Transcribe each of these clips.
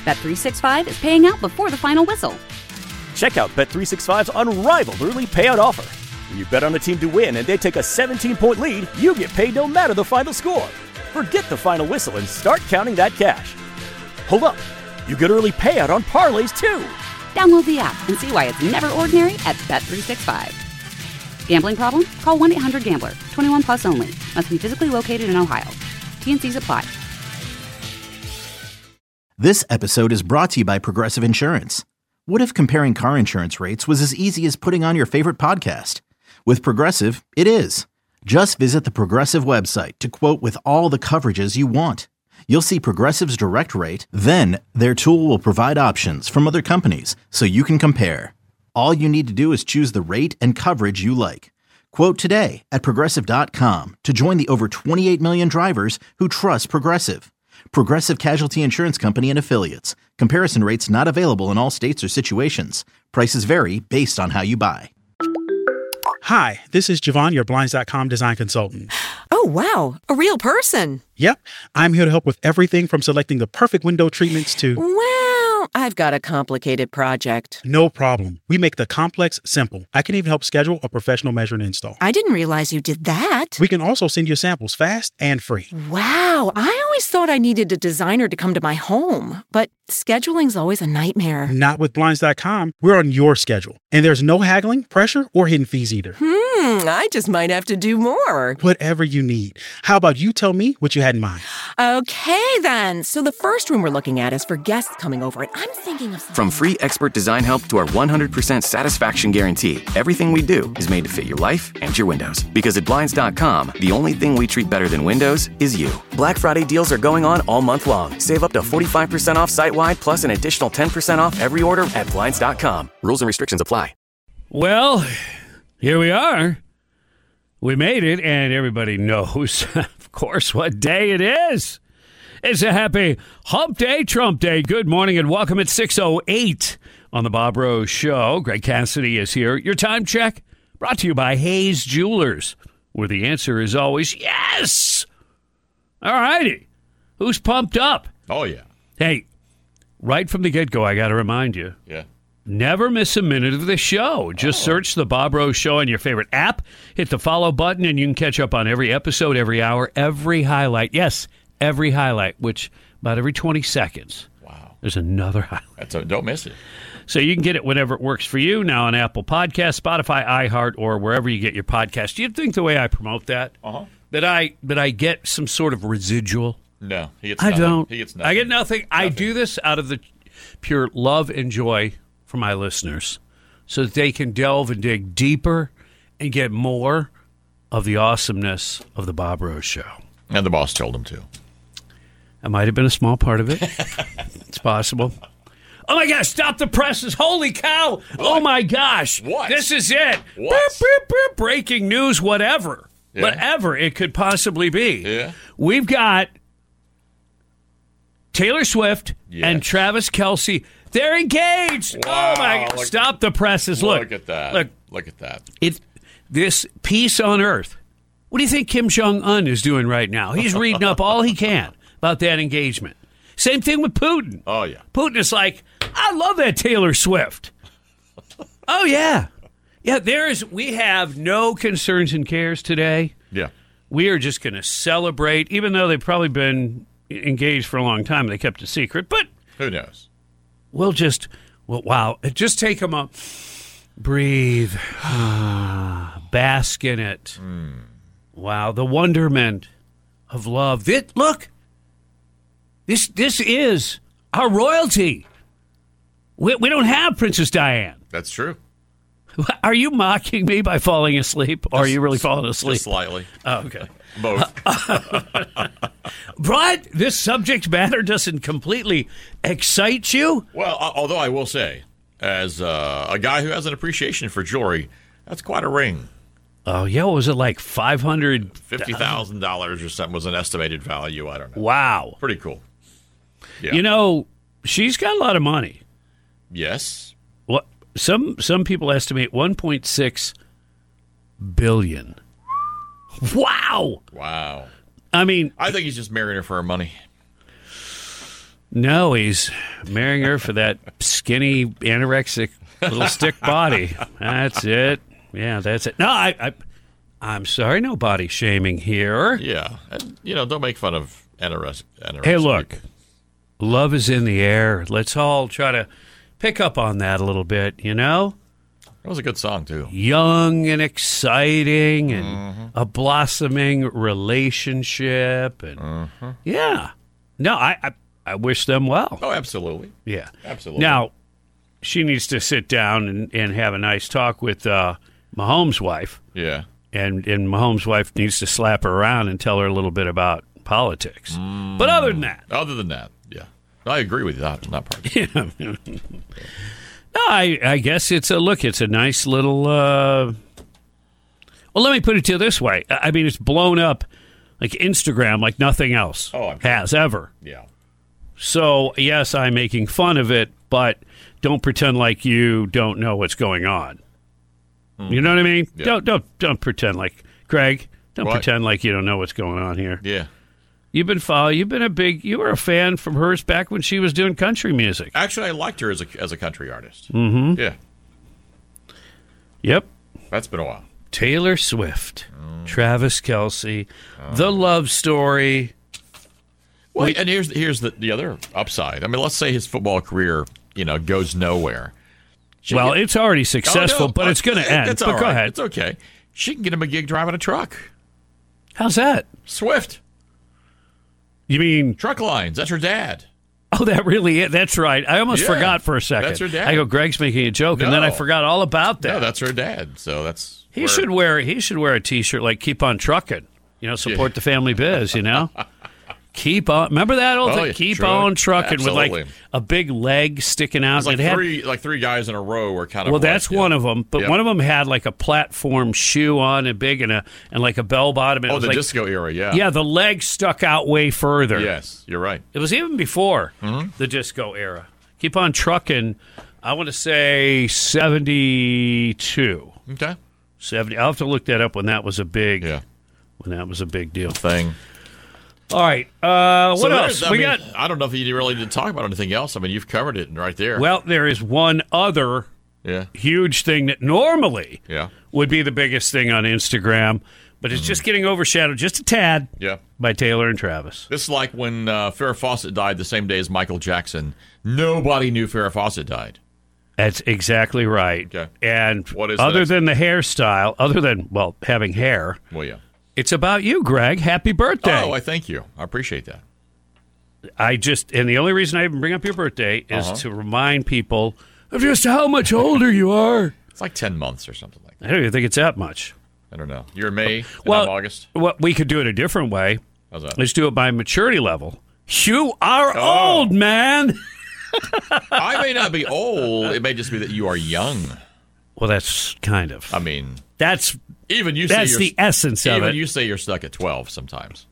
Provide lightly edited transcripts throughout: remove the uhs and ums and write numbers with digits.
Bet365 is paying out before the final whistle. Check out Bet365's unrivaled early payout offer. When you bet on a team to win and they take a 17-point lead, you get paid no matter the final score. Forget the final whistle and start counting that cash. Hold up. You get early payout on parlays, too. Download the app and see why it's never ordinary at Bet365. Gambling problem? Call 1-800-GAMBLER. 21 plus only. Must be physically located in Ohio. T&Cs apply. This episode is brought to you by Progressive Insurance. What if comparing car insurance rates was as easy as putting on your favorite podcast? With Progressive, it is. Just visit the Progressive website to quote with all the coverages you want. You'll see Progressive's direct rate, then their tool will provide options from other companies so you can compare. All you need to do is choose the rate and coverage you like. Quote today at Progressive.com to join the over 28 million drivers who trust Progressive. Progressive Casualty Insurance Company and Affiliates. Comparison rates not available in all states or situations. Prices vary based on how you buy. Hi, this is Javon, your Blinds.com design consultant. Oh, wow. A real person. Yep. I'm here to help with everything from selecting the perfect window treatments to... Well, I've got a complicated project. No problem. We make the complex simple. I can even help schedule a professional measure and install. I didn't realize you did that. We can also send you samples fast and free. Wow. I always thought I needed a designer to come to my home, but scheduling's always a nightmare. Not with Blinds.com. We're on your schedule. And there's no haggling, pressure, or hidden fees either. I just might have to do more. Whatever you need. How about you tell me what you had in mind? Okay, then. So the first room we're looking at is for guests coming over, and I'm thinking of something... From free expert design help to our 100% satisfaction guarantee, everything we do is made to fit your life and your windows. Because at Blinds.com, the only thing we treat better than windows is you. Black Friday deals are going on all month long. Save up to 45% off site-wide, plus an additional 10% off every order at Blinds.com. Rules and restrictions apply. Well, here we are. We made it, and everybody knows, of course, what day it is. It's a happy hump day, Trump day. Good morning and welcome at 6:08 on the Bob Rose Show. Greg Cassidy is here. Your time check brought to you by Hayes Jewelers, where the answer is always yes. All righty. Who's pumped up? Oh, yeah. Hey, right from the get-go, I got to remind you. Yeah. Never miss a minute of the show. Just search the Bob Rose Show on your favorite app. Hit the follow button, and you can catch up on every episode, every hour, every highlight. Yes, every highlight, which about every 20 seconds. Wow. There's another highlight. Don't miss it. So you can get it whenever it works for you, now on Apple Podcasts, Spotify, iHeart, or wherever you get your podcast. Do you think the way I promote that, that I get some sort of residual? No, he gets I nothing. don't. He gets nothing. I get nothing. I do this out of the pure love and joy for my listeners so that they can delve and dig deeper and get more of the awesomeness of the Bob Rose Show. And the boss told him to. That might have been a small part of it. It's possible. Oh, my gosh, stop the presses. Holy cow. What? Oh, my gosh. What? This is it. What? Beep, beep, beep. Breaking news, whatever. Yeah. Whatever it could possibly be. Yeah. We've got Taylor Swift and Travis Kelce. They're engaged. Wow. Oh, my God. Stop the presses. Look at that. Look at that. This peace on earth. What do you think Kim Jong-un is doing right now? He's reading up all he can about that engagement. Same thing with Putin. Oh, yeah. Putin is like, I love that Taylor Swift. Oh, yeah. Yeah, we have no concerns and cares today. Yeah. We are just going to celebrate, even though they've probably been engaged for a long time. They kept it secret, but who knows? We'll just take them up. Breathe. Bask in it. Wow, the wonderment of love. Look, this is our royalty. We don't have Princess Diane. That's true. Are you mocking me by falling asleep, or are you really falling asleep? Just slightly. Oh, okay. Both. But this subject matter doesn't completely excite you? Well, although I will say, as a guy who has an appreciation for jewelry, that's quite a ring. Oh, yeah. What was it, like $50,000 or something was an estimated value. I don't know. Wow. Pretty cool. Yeah. You know, she's got a lot of money. Yes. What? Some people estimate $1.6 billion. Wow. Wow. I mean, I think he's just marrying her for her money. No, he's marrying her for that skinny, anorexic little stick body. That's it. Yeah, that's it. No, I'm sorry, no body shaming here. Yeah. And, don't make fun of anorexic. Hey, look, love is in the air. Let's all try to pick up on that a little bit, That was a good song, too. Young and exciting and a blossoming relationship. And yeah. No, I wish them well. Oh, absolutely. Yeah. Absolutely. Now, she needs to sit down and have a nice talk with Mahomes' wife. Yeah. And Mahomes' wife needs to slap her around and tell her a little bit about politics. But other than that. Yeah. I agree with you on that part. No, I guess it's a nice little... well, let me put it to you this way. I mean, it's blown up like Instagram like nothing else has ever. Yeah. So, yes, I'm making fun of it, but don't pretend like you don't know what's going on. You know what I mean? Yeah. Don't pretend like... Greg, don't pretend like you don't know what's going on here. Yeah. You were a fan from hers back when she was doing country music. Actually, I liked her as a country artist. Mm-hmm. Yeah. Yep. That's been a while. Taylor Swift, Travis Kelce, The Love Story. Well, and here's the other upside. I mean, let's say his football career, goes nowhere. It's already successful, but it's going to end. It's but go ahead. It's okay. She can get him a gig driving a truck. How's that? Swift. You mean Truck Lines? That's her dad. Oh, that really is. That's right. I almost forgot for a second. That's her dad. I go, Greg's making a joke, and then I forgot all about that. No, that's her dad. So that's he should wear a T-shirt like "Keep on Trucking." Support the family biz. Keep on. Remember that old thing? Keep on trucking. Absolutely. With like a big leg sticking out. It was three guys in a row were kind of. Well, that's one of them. But one of them had like a platform shoe on and big and like a bell bottom. And the disco era, yeah. Yeah, the leg stuck out way further. Yes, you're right. It was even before the disco era. Keep on trucking. I want to say 72. Okay. 70. I'll have to look that up when that was a big. When that was a big deal. Thing. All right. What else? I don't know if you really did talk about anything else. I mean, you've covered it right there. Well, there is one other huge thing that normally would be the biggest thing on Instagram, but it's just getting overshadowed just a tad by Taylor and Travis. This is like when Farrah Fawcett died the same day as Michael Jackson. Nobody knew Farrah Fawcett died. That's exactly right. Okay. And other than the hairstyle, other than, having hair. Well, yeah. It's about you, Greg. Happy birthday. Oh, I thank you. I appreciate that. And the only reason I even bring up your birthday is to remind people of just how much older you are. It's like 10 months or something like that. I don't even think it's that much. I don't know. You're in May, and I'm August. Well, we could do it a different way. How's that? Let's do it by maturity level. You are old, man. I may not be old. It may just be that you are young. Well, that's kind of. I mean, that's the essence of it. Even you say you're stuck at 12 sometimes.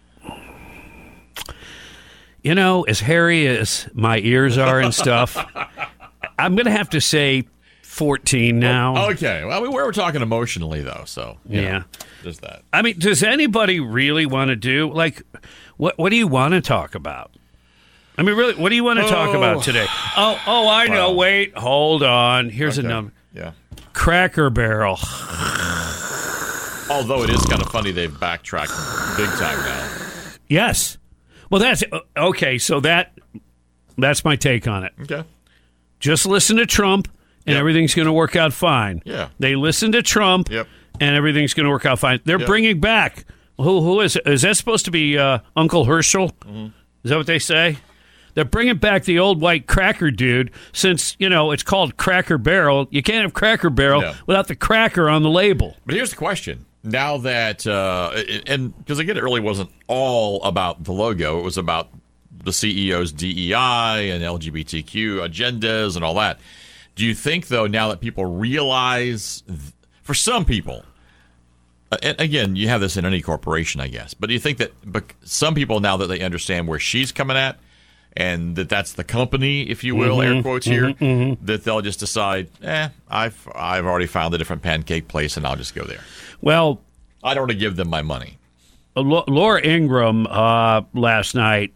As hairy as my ears are and stuff, I'm going to have to say 14 now. Okay. Well, we're talking emotionally, though, so. There's that. I mean, does anybody really want to do, what do you want to talk about? I mean, really, what do you want to talk about today? Oh, I know. Wait, hold on. Here's a number. Yeah. Cracker Barrel. Although it is kind of funny they've backtracked big time now. Yes. Well, that's okay. So that's my take on it. Okay. Just listen to Trump, and everything's going to work out fine. Yeah. They listen to Trump, and everything's going to work out fine. They're bringing back. Who is it? Is that supposed to be Uncle Herschel? Mm-hmm. Is that what they say? They're bringing back the old white cracker dude since, it's called Cracker Barrel. You can't have Cracker Barrel without the cracker on the label. But here's the question. Now that, and because again, it really wasn't all about the logo. It was about the CEO's DEI and LGBTQ agendas and all that. Do you think, though, now that people realize, for some people, and again, you have this in any corporation, I guess, but do you think that some people, now that they understand where she's coming at, and that's the company, if you will, air quotes here, that they'll just decide, I've already found a different pancake place, and I'll just go there. Well, I don't want to give them my money. Laura Ingraham last night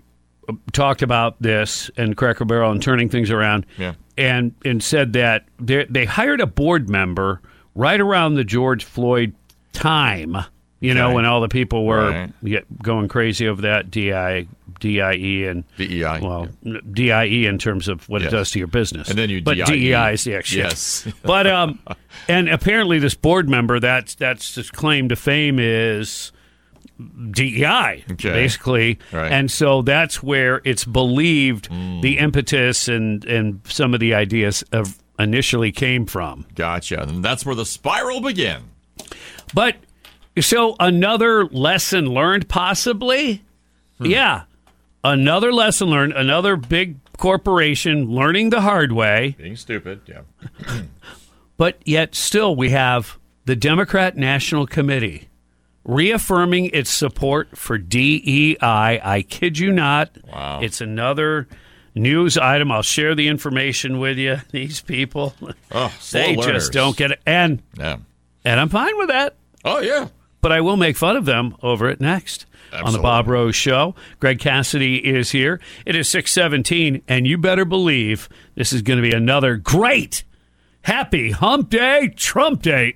talked about this and Cracker Barrel and turning things around, and said that they hired a board member right around the George Floyd time, when all the people were going crazy over that DIE and DEI. Well, DIE in terms of what it does to your business. And then you but DEI is the extra. Yes. But and apparently this board member, that's his claim to fame is DEI, basically. Right. And so that's where it's believed the impetus and some of the ideas initially came from. Gotcha. And that's where the spiral began. But so another lesson learned, possibly? Yeah. Another lesson learned, another big corporation learning the hard way. Being stupid, yeah. But yet still we have the Democrat National Committee reaffirming its support for DEI. I kid you not. Wow. It's another news item. I'll share the information with you. These people, they just don't get it. And I'm fine with that. Oh, yeah. But I will make fun of them over it next. Absolutely. On the Bob Rose Show. Greg Cassidy is here. It is 6:17, and you better believe this is going to be another great, happy hump day, Trump day.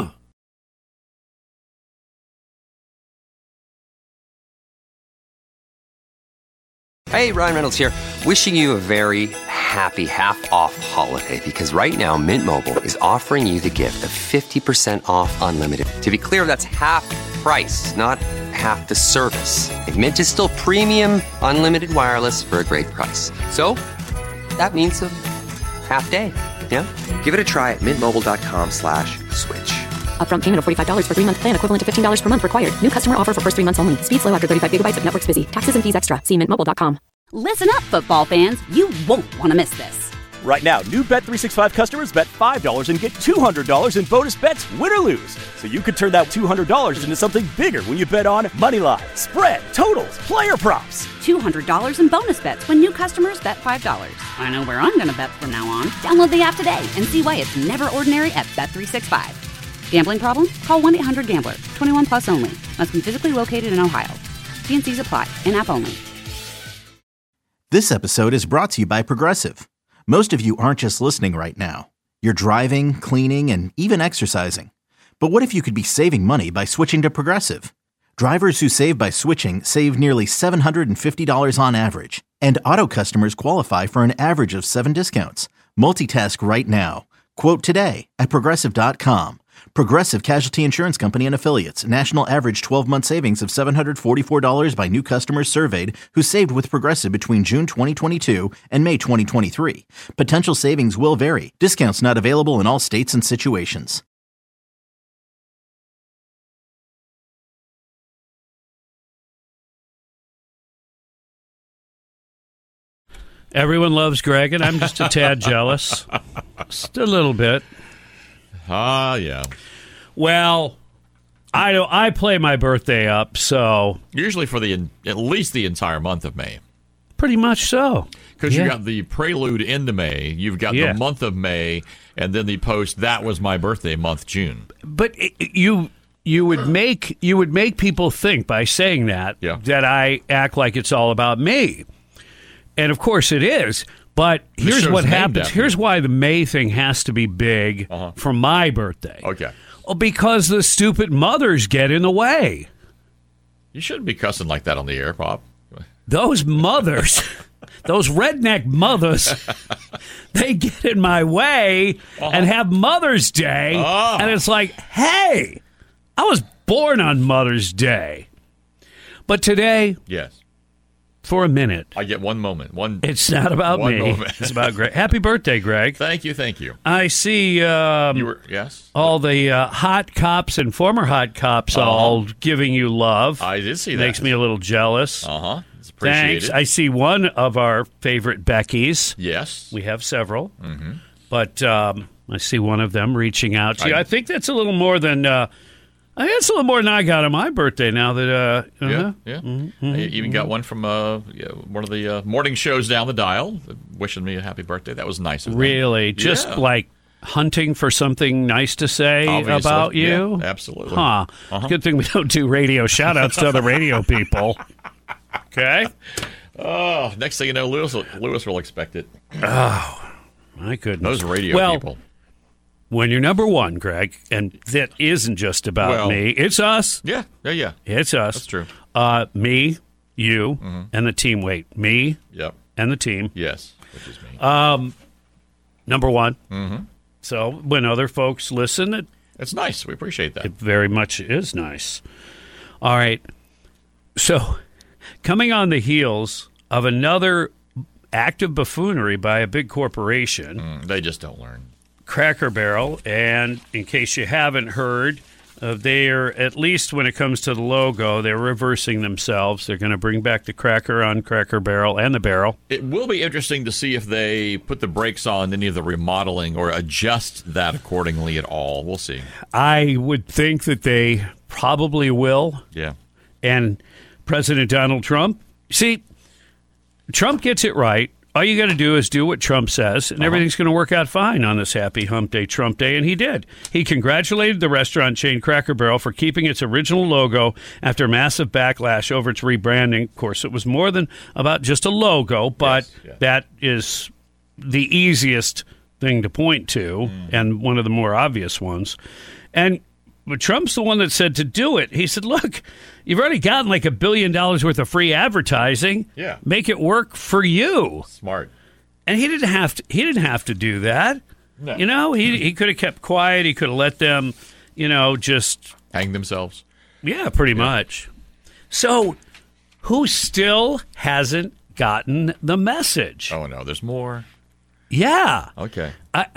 Hey, Ryan Reynolds here. Wishing you a very happy half-off holiday because right now Mint Mobile is offering you the gift of 50% off unlimited. To be clear, that's half price, not half the service. And Mint is still premium unlimited wireless for a great price. So that means a half day. Yeah? Give it a try at mintmobile.com/switch. Upfront payment of $45 for 3-month plan, equivalent to $15 per month required. New customer offer for first 3 months only. Speed slow after 35 gigabytes if network's busy. Taxes and fees extra. See mintmobile.com. Listen up, football fans. You won't want to miss this. Right now, new Bet365 customers bet $5 and get $200 in bonus bets, win or lose. So you could turn that $200 into something bigger when you bet on Moneyline, spread, totals, player props. $200 in bonus bets when new customers bet $5. I know where I'm going to bet from now on. Download the app today and see why it's never ordinary at Bet365. Gambling problem? Call 1-800-GAMBLER. 21 plus only. Must be physically located in Ohio. T&Cs apply. In-app only. This episode is brought to you by Progressive. Most of you aren't just listening right now. You're driving, cleaning, and even exercising. But what if you could be saving money by switching to Progressive? Drivers who save by switching save nearly $750 on average. And auto customers qualify for an average of 7 discounts. Multitask right now. Quote today at Progressive.com. Progressive Casualty Insurance Company and Affiliates. National average 12-month savings of $744 by new customers surveyed who saved with Progressive between June 2022 and May 2023. Potential savings will vary. Discounts not available in all states and situations. Everyone loves Greg, and I'm just a tad jealous. Just a little bit. Yeah. Well, I play my birthday up, so usually for at least the entire month of May. Pretty much so. Because you got the prelude into May, you've got the month of May, and then the post, that was my birthday month, June. But you would make people think by saying that I act like it's all about me. And of course it is. But here's what happens. Here's why the May thing has to be big for my birthday. Okay. Well, because the stupid mothers get in the way. You shouldn't be cussing like that on the air, Pop. Those mothers, those redneck mothers, they get in my way and have Mother's Day. And it's like, hey, I was born on Mother's Day. But today... Yes. For a minute. I get one moment. It's not about me. Moment. It's about Greg. Happy birthday, Greg. Thank you. I see yes? all the hot cops and former hot cops all giving you love. I did see that. Makes me a little jealous. It's appreciated. Thanks. I see one of our favorite Beckys. Yes. We have several. Mm-hmm. But I see one of them reaching out to you. I think that's a little more than... it's a little more than I got on my birthday now that... Mm-hmm. I even got one from one of the morning shows down the dial wishing me a happy birthday. That was nice of them. Really? Just like hunting for something nice to say about you? Yeah, absolutely. Huh. Good thing we don't do radio shout-outs to other radio people. Okay? Oh, next thing you know, Lewis will expect it. Oh, my goodness. Those radio people. When you're number one, Greg, and that isn't just about me, it's us. Yeah. It's us. That's true. Me, you, and the team. Wait, me and the team. Yes, which is me. Number one. Mm-hmm. So when other folks listen, it's nice. We appreciate that. It very much is nice. All right. So coming on the heels of another act of buffoonery by a big corporation. They just don't learn. Cracker Barrel, and in case you haven't heard, they're, at least when it comes to the logo, they're reversing themselves. They're going to bring back the cracker on Cracker Barrel and the barrel. It will be interesting to see if they put the brakes on any of the remodeling or adjust that accordingly at all. We'll see. I would think that they probably will. Yeah. And President Donald Trump, see, Trump gets it right. All you got to do is do what Trump says, and everything's going to work out fine on this happy hump day, Trump Day, and he did. He congratulated the restaurant chain Cracker Barrel for keeping its original logo after massive backlash over its rebranding. Of course, it was more than about just a logo, but that is the easiest thing to point to and one of the more obvious ones. But Trump's the one that said to do it. He said, look, you've already gotten like $1 billion worth of free advertising. Yeah. Make it work for you. Smart. And he didn't have to do that. No. You know, he could have kept quiet. He could have let them, just hang themselves. Yeah, pretty much. So who still hasn't gotten the message? Oh, no, there's more. Yeah. Okay.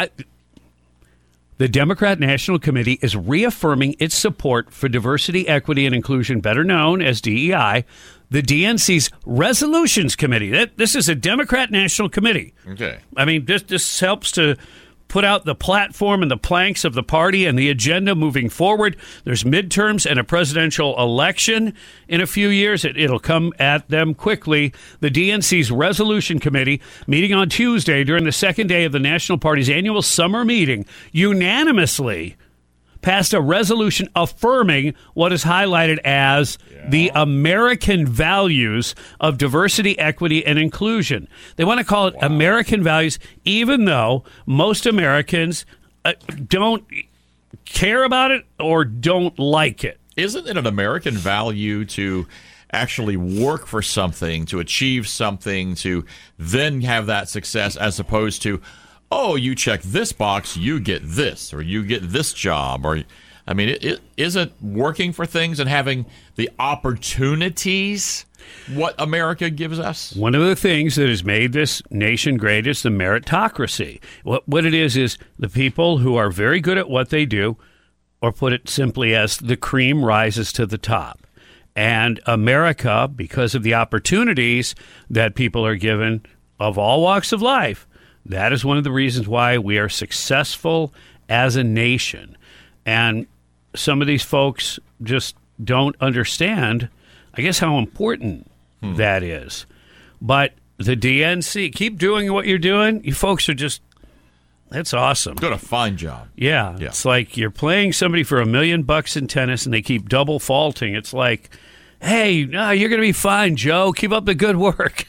The Democrat National Committee is reaffirming its support for diversity, equity, and inclusion, better known as DEI, the DNC's Resolutions Committee. This is a Democrat National Committee. Okay. I mean, this helps to put out the platform and the planks of the party and the agenda moving forward. There's midterms and a presidential election in a few years. It'll come at them quickly. The DNC's Resolution Committee, meeting on Tuesday during the second day of the National Party's annual summer meeting, unanimously passed a resolution affirming what is highlighted as the American values of diversity, equity, and inclusion. They want to call it American values, even though most Americans don't care about it or don't like it. Isn't it an American value to actually work for something, to achieve something, to then have that success, as opposed to, oh, you check this box, you get this, or you get this job, or, I mean, it isn't working for things and having the opportunities what America gives us? One of the things that has made this nation great is the meritocracy. What it is the people who are very good at what they do, or put it simply as the cream rises to the top. And America, because of the opportunities that people are given of all walks of life, that is one of the reasons why we are successful as a nation. And some of these folks just don't understand, I guess, how important that is. But the DNC, keep doing what you're doing. You folks are just, that's awesome. Doing a fine job. Yeah. It's like you're playing somebody for $1 million in tennis and they keep double faulting. It's like, hey, no, you're going to be fine, Joe. Keep up the good work.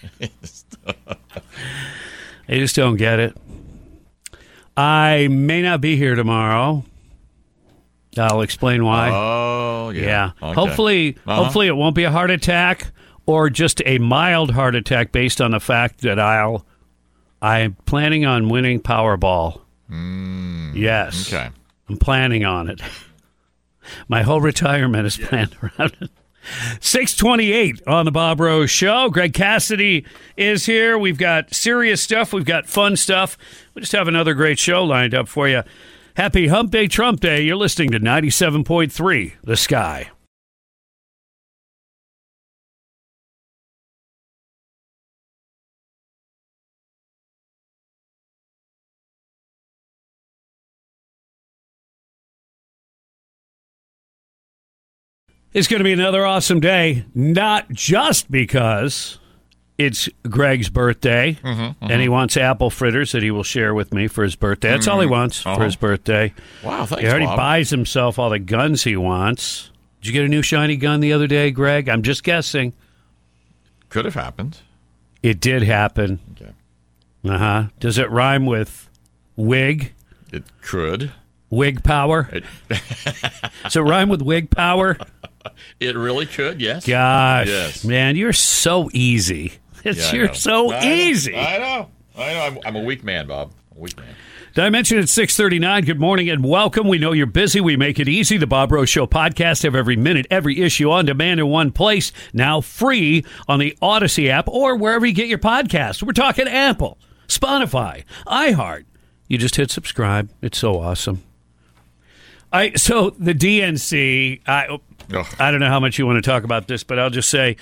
They just don't get it. I may not be here tomorrow. I'll explain why. Oh, yeah. Okay. Hopefully it won't be a heart attack or just a mild heart attack based on the fact that I'm planning on winning Powerball. Yes. Okay. I'm planning on it. My whole retirement is planned around it. 6:28 on the Bob Rose Show. Greg Cassidy is here. We've got serious stuff. We've got fun stuff. We just have another great show lined up for you. Happy Hump Day, Trump Day. You're listening to 97.3 The Sky. It's going to be another awesome day, not just because it's Greg's birthday, and he wants apple fritters that he will share with me for his birthday. That's all he wants for his birthday. Wow, thanks, He already Bob. buys himself all the guns he wants. Did you get a new shiny gun the other day, Greg? I'm just guessing. Could have happened. It did happen. Okay. Does it rhyme with wig? It could. Wig power? Does it rhyme with wig power? It really could, yes. Gosh, yes. Man, you're so easy. You're so easy. I know. I'm a weak man, Bob. A weak man. Did I mention it's 6:39? Good morning and welcome. We know you're busy. We make it easy. The Bob Rose Show podcast of every minute, every issue on demand in one place. Now free on the Odyssey app or wherever you get your podcasts. We're talking Apple, Spotify, iHeart. You just hit subscribe. It's so awesome. So the DNC, I don't know how much you want to talk about this, but I'll just say,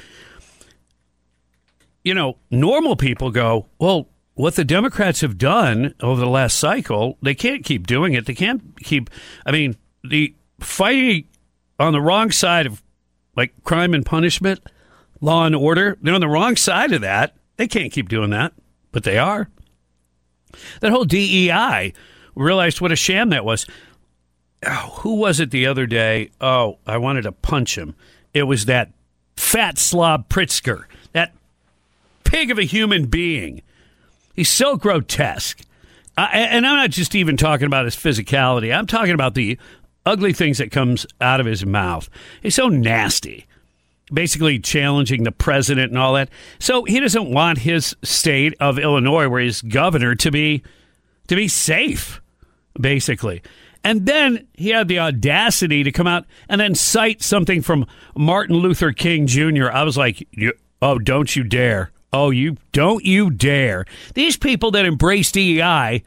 normal people go, well, what the Democrats have done over the last cycle, they can't keep doing it. They can't keep, the fighting on the wrong side of, crime and punishment, law and order, they're on the wrong side of that. They can't keep doing that, but they are. That whole DEI, realized what a sham that was. Oh, who was it the other day? Oh, I wanted to punch him. It was that fat slob Pritzker, that pig of a human being. He's so grotesque. And I'm not just even talking about his physicality. I'm talking about the ugly things that comes out of his mouth. He's so nasty, basically challenging the president and all that. So he doesn't want his state of Illinois, where he's governor, to be safe, basically. And then he had the audacity to come out and then cite something from Martin Luther King Jr. I was like, oh, don't you dare. Oh, don't you dare. These people that embrace DEI,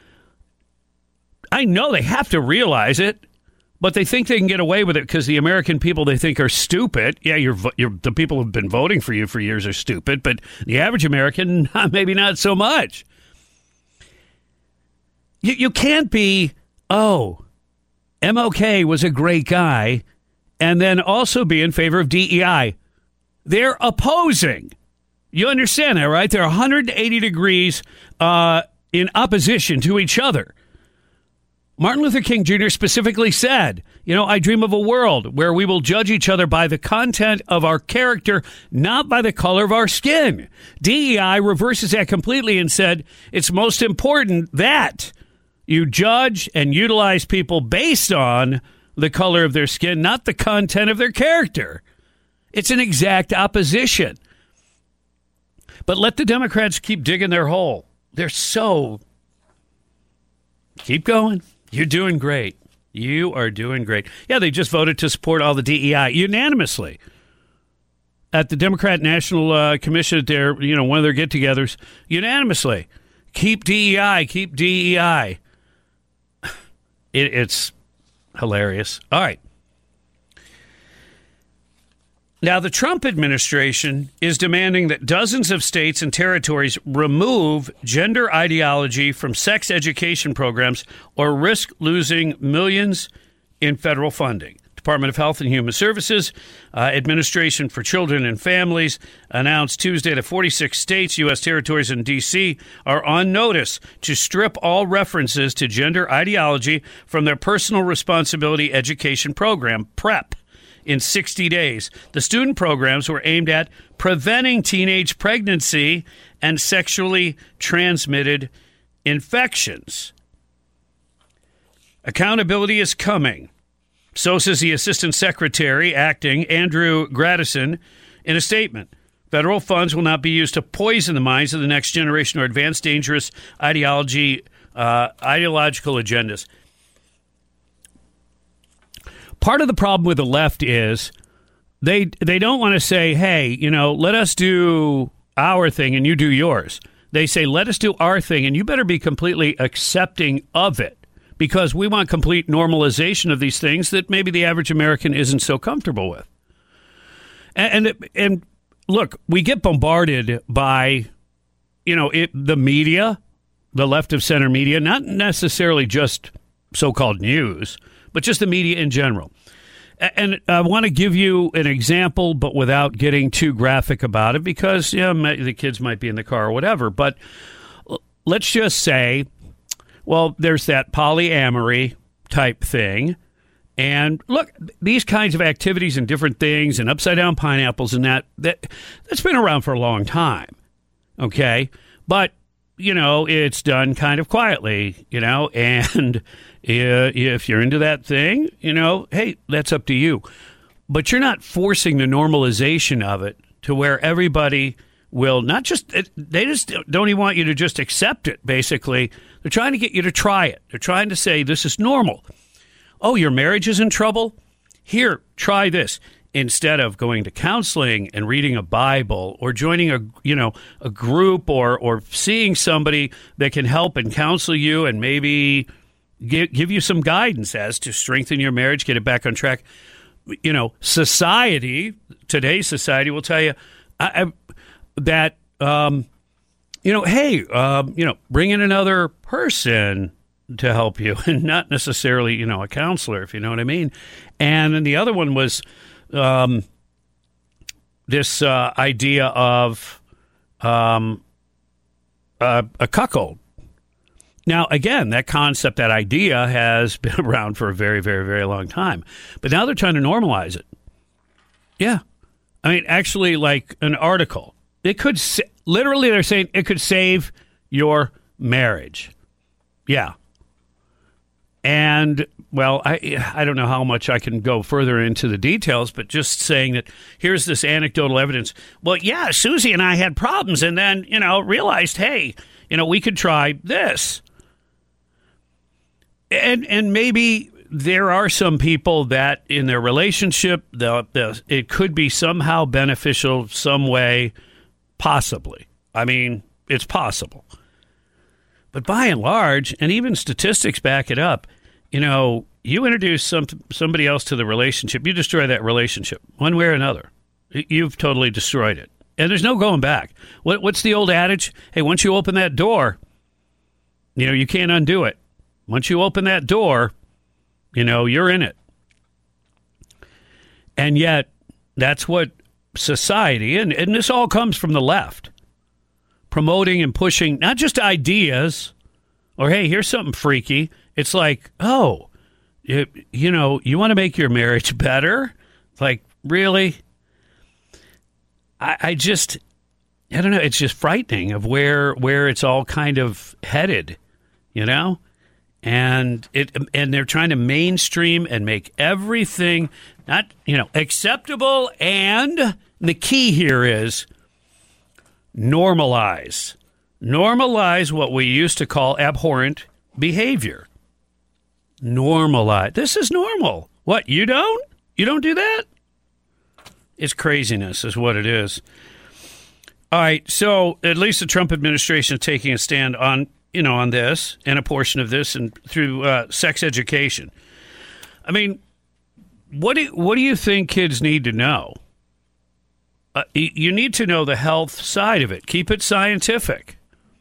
I know they have to realize it, but they think they can get away with it because the American people they think are stupid. Yeah, the people who've been voting for you for years are stupid, but the average American, maybe not so much. You can't be, MLK was a great guy, and then also be in favor of DEI. They're opposing. You understand that, right? They're 180 degrees in opposition to each other. Martin Luther King Jr. specifically said, I dream of a world where we will judge each other by the content of our character, not by the color of our skin. DEI reverses that completely and said it's most important that you judge and utilize people based on the color of their skin, not the content of their character. It's an exact opposition. But let the Democrats keep digging their hole. They're so... Keep going. You're doing great. You are doing great. Yeah, they just voted to support all the DEI unanimously at the Democrat National Commission at their, one of their get-togethers, unanimously. Keep DEI. Keep DEI. It's hilarious. All right. Now, the Trump administration is demanding that dozens of states and territories remove gender ideology from sex education programs or risk losing millions in federal funding. Department of Health and Human Services, Administration for Children and Families announced Tuesday that 46 states, U.S. territories, and D.C. are on notice to strip all references to gender ideology from their personal responsibility education program, PrEP. In 60 days. The student programs were aimed at preventing teenage pregnancy and sexually transmitted infections. Accountability is coming. So says the Assistant Secretary, acting, Andrew Gradison, in a statement. Federal funds will not be used to poison the minds of the next generation or advance dangerous ideological agendas. Part of the problem with the left is they don't want to say, hey, let us do our thing and you do yours. They say, let us do our thing and you better be completely accepting of it because we want complete normalization of these things that maybe the average American isn't so comfortable with. And look, we get bombarded by, the media, the left of center media, not necessarily just so-called news, but just the media in general. And I want to give you an example, but without getting too graphic about it, because the kids might be in the car or whatever. But let's just say, well, there's that polyamory type thing. And look, these kinds of activities and different things and upside-down pineapples and that's been around for a long time. Okay. But, it's done kind of quietly, and if you're into that thing, hey, that's up to you. But you're not forcing the normalization of it to where everybody will they just don't even want you to just accept it, basically. They're trying to get you to try it. They're trying to say this is normal. Oh, your marriage is in trouble? Here, try this. Instead of going to counseling and reading a Bible or joining a group or seeing somebody that can help and counsel you and maybe give you some guidance as to strengthen your marriage, get it back on track. Today's society will tell you that, hey, bring in another person to help you and not necessarily, a counselor, if you know what I mean. And then the other one was this idea of a cuckold. Now, again, that concept, that idea has been around for a very, very, very long time. But now they're trying to normalize it. Yeah. I mean, actually, like an article. It could, literally, they're saying it could save your marriage. Yeah. And, well, I don't know how much I can go further into the details, but just saying that here's this anecdotal evidence. Well, yeah, Susie and I had problems and then, realized, hey, we could try this. And maybe there are some people that in their relationship, it could be somehow beneficial some way, possibly. I mean, it's possible. But by and large, and even statistics back it up, you introduce somebody else to the relationship, you destroy that relationship one way or another. You've totally destroyed it. And there's no going back. What's the old adage? Hey, once you open that door, you can't undo it. Once you open that door, you're in it. And yet, that's what society, and this all comes from the left, promoting and pushing not just ideas or, hey, here's something freaky. It's like, oh, you want to make your marriage better? Like, really? I don't know. It's just frightening of where it's all kind of headed, and they're trying to mainstream and make everything not, acceptable. And the key here is normalize what we used to call abhorrent behavior. Normalize. This is normal. What, you don't? You don't do that? It's craziness is what it is. All right, so at least the Trump administration is taking a stand on, on this and a portion of this and through sex education. I mean, what do you think kids need to know? You need to know the health side of it. Keep it scientific.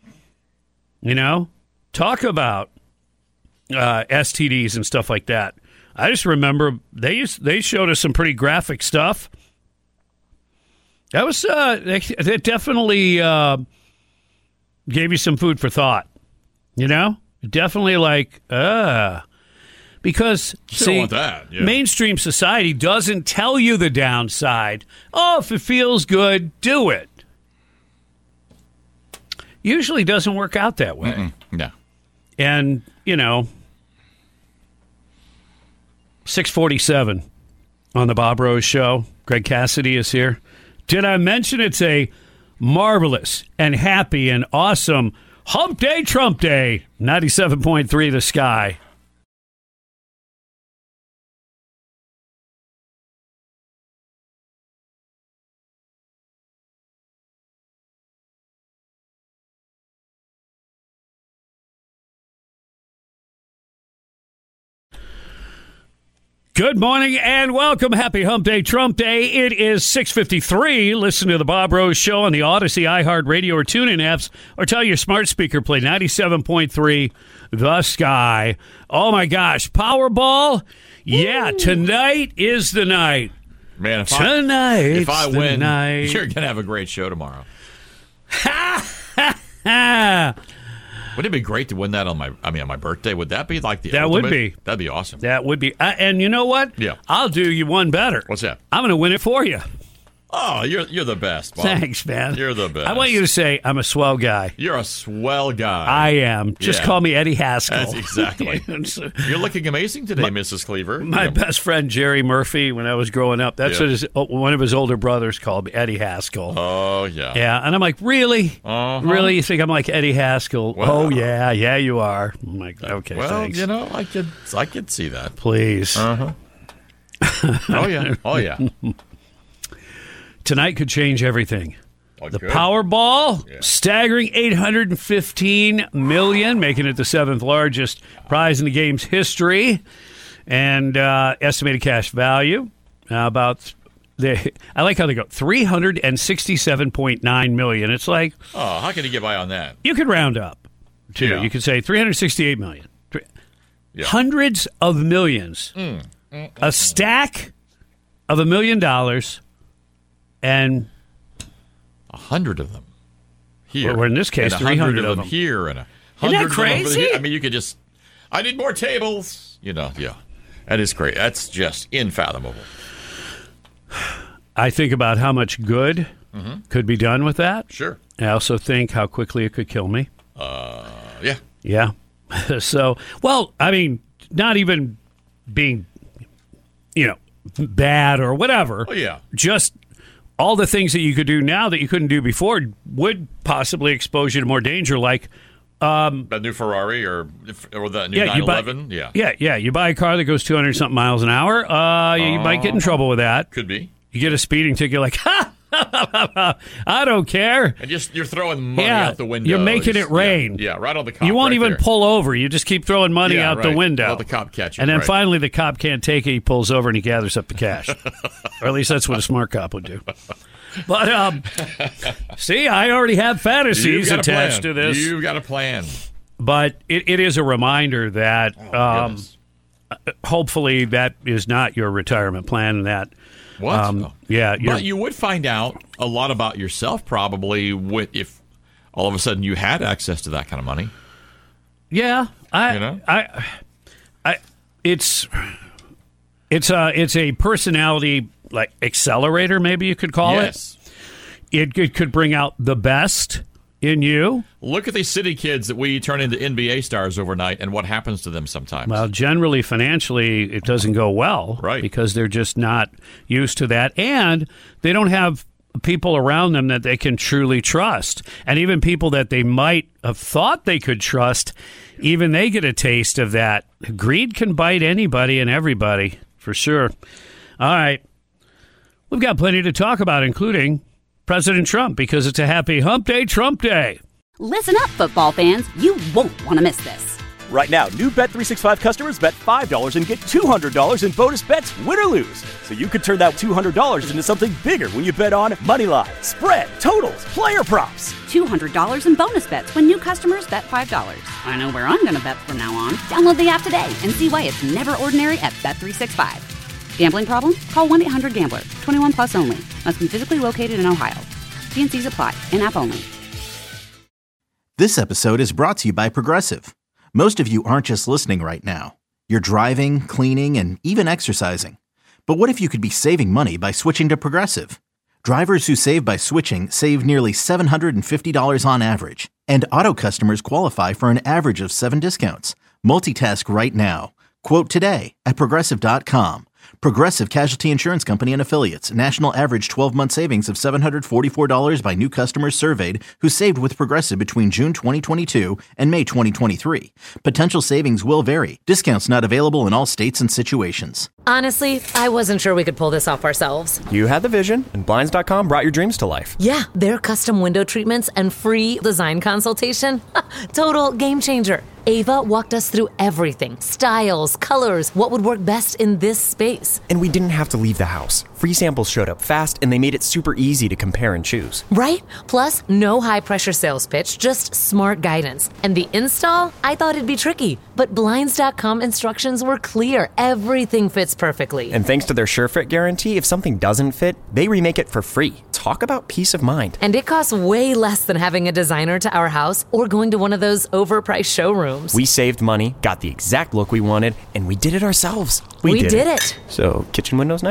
Talk about STDs and stuff like that. I just remember they showed us some pretty graphic stuff. That was they definitely gave you some food for thought. Definitely like because don't want that. Yeah. Mainstream society doesn't tell you the downside. Oh, if it feels good, do it. Usually doesn't work out that way. No. And 6:47 on the Bob Rose Show. Greg Cassidy is here. Did I mention it's a marvelous and happy and awesome Hump Day, Trump Day, 97.3 The Sky. Good morning and welcome. Happy Hump Day, Trump Day. It is 6:53. Listen to the Bob Rose Show on the Odyssey, iHeartRadio, or TuneIn apps, or tell your smart speaker play 97.3 The Sky. Oh my gosh, Powerball? Yeah, tonight is the night. Man, if I win, you're going to have a great show tomorrow. Wouldn't it be great to win that on my birthday? Would that be like the ultimate? Would be. That'd be awesome. That would be. And you know what? Yeah. I'll do you one better. What's that? I'm going to win it for you. Oh, you're the best, Bob. Thanks, man. You're the best. I want you to say I'm a swell guy. You're a swell guy. I am. Just call me Eddie Haskell. That's exactly. You're looking amazing today, Mrs. Cleaver. My best friend, Jerry Murphy, when I was growing up, that's what one of his older brothers called me, Eddie Haskell. Oh, yeah. Yeah, and I'm like, really? Uh-huh. Really? You think I'm like Eddie Haskell? Well, oh, yeah, you are. I'm like, okay, well, thanks. you know, I could see that. Please. Uh-huh. Oh, yeah. Tonight could change everything. Oh, the good. Powerball, staggering $815 million, making it the seventh largest prize in the game's history. And estimated cash value, I like how they go, $367.9 million. It's like... Oh, how can you get by on that? You could round up, too. Yeah. You could say $368 million. Yeah. Hundreds of millions. A stack of $1 million and 100 of them here. Or in this case, 300 of them here and 100 Isn't that of them crazy? here. I mean, you could just, I need more tables. You know, yeah. That is great. That's just unfathomable. I think about how much good could be done with that. Sure. I also think how quickly it could kill me. Yeah. Yeah. So, well, I mean, not even being, bad or whatever. Oh, yeah. Just all the things that you could do now that you couldn't do before would possibly expose you to more danger, like that new Ferrari or that new 911. Yeah. You buy a car that goes 200-something miles an hour, you might get in trouble with that. Could be. You get a speeding ticket, like, I don't care. And you're throwing money out the window. You're making it rain. Yeah, right on the cop. You won't right even there. pull over. You just keep throwing money out the window. Let the cop catch you. And then right. finally the cop can't take it. He pulls over and he gathers up the cash. Or at least that's what a smart cop would do. But, see, I already have fantasies attached to this. You've got a plan. But it is a reminder that hopefully that is not your retirement plan and that... What? Yeah. But you would find out a lot about yourself probably if all of a sudden you had access to that kind of money. Yeah. It's a personality like accelerator, maybe you could call it. It could bring out the best in you. Look at these city kids that we turn into NBA stars overnight and what happens to them sometimes. Well, generally, financially, it doesn't go well. Right. Because they're just not used to that. And they don't have people around them that they can truly trust. And even people that they might have thought they could trust, even they get a taste of that. Greed can bite anybody and everybody, for sure. All right. We've got plenty to talk about, including President Trump, because it's a happy Hump Day Trump Day. Listen up, football fans. You won't want to miss this. Right now, new Bet365 customers bet $5 and get $200 in bonus bets, win or lose. So you could turn that $200 into something bigger when you bet on money line, spread, totals, player props. $200 in bonus bets when new customers bet $5. I know where I'm going to bet from now on. Download the app today and see why it's never ordinary at Bet365. Gambling problem? Call 1-800-GAMBLER. 21 plus only. Must be physically located in Ohio. T&Cs apply. In-app only. This episode is brought to you by Progressive. Most of you aren't just listening right now. You're driving, cleaning, and even exercising. But what if you could be saving money by switching to Progressive? Drivers who save by switching save nearly $750 on average. And auto customers qualify for an average of 7 discounts. Multitask right now. Quote today at Progressive.com. Progressive Casualty Insurance Company and Affiliates. National average 12-month savings of $744 by new customers surveyed who saved with Progressive between June 2022 and May 2023. Potential savings will vary. Discounts not available in all states and situations. Honestly, I wasn't sure we could pull this off ourselves. You had the vision, and Blinds.com brought your dreams to life. Yeah, their custom window treatments and free design consultation. Total game changer. Ava walked us through everything. Styles, colors, what would work best in this space. And we didn't have to leave the house. Free samples showed up fast, and they made it super easy to compare and choose. Right? Plus, no high-pressure sales pitch, just smart guidance. And the install? I thought it'd be tricky. But Blinds.com instructions were clear. Everything fits perfectly. And thanks to their SureFit guarantee, if something doesn't fit, they remake it for free. Talk about peace of mind. And it costs way less than having a designer to our house or going to one of those overpriced showrooms. We saved money, got the exact look we wanted, and we did it ourselves. We did it. So, kitchen windows next?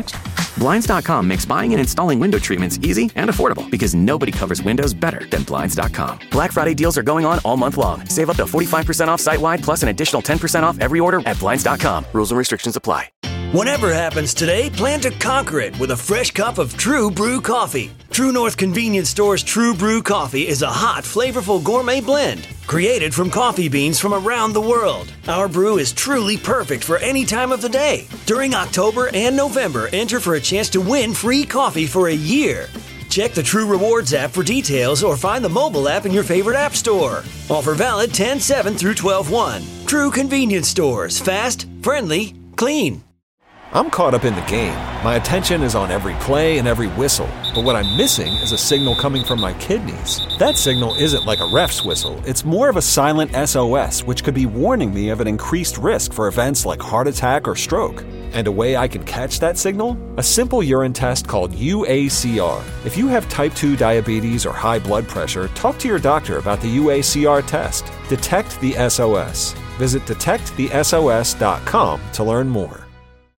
Blinds.com makes buying and installing window treatments easy and affordable because nobody covers windows better than Blinds.com. Black Friday deals are going on all month long. Save up to 45% off site-wide plus an additional 10% off every order at Blinds.com. Rules and restrictions apply. Whatever happens today, plan to conquer it with a fresh cup of True Brew coffee. True North Convenience Store's True Brew coffee is a hot, flavorful gourmet blend created from coffee beans from around the world. Our brew is truly perfect for any time of the day. During October and November, enter for a chance to win free coffee for a year. Check the True Rewards app for details or find the mobile app in your favorite app store. Offer valid 10/7 through 12/1. True Convenience Stores. Fast, friendly, clean. I'm caught up in the game. My attention is on every play and every whistle. But what I'm missing is a signal coming from my kidneys. That signal isn't like a ref's whistle. It's more of a silent SOS, which could be warning me of an increased risk for events like heart attack or stroke. And a way I can catch that signal? A simple urine test called UACR. If you have type 2 diabetes or high blood pressure, talk to your doctor about the UACR test. Detect the SOS. Visit detectthesos.com to learn more.